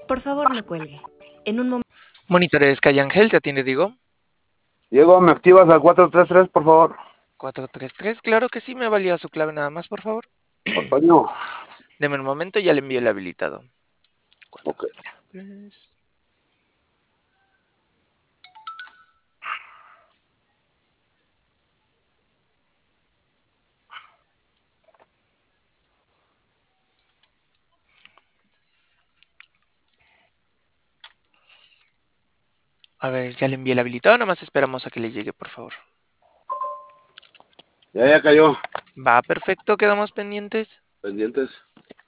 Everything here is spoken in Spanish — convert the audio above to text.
Por favor, no cuelgue. En un momento. Monitores Calle Ángel, te atiende Diego. Diego, ¿me activas al 433, por favor? 433, claro que sí, me valía su clave nada más, por favor. Otoño. Deme un momento, ya le envío el habilitado. Ok. 433. A ver, ya le envié el habilitado, nada más esperamos a que le llegue, por favor. Ya cayó. Va, perfecto, quedamos pendientes. Pendientes.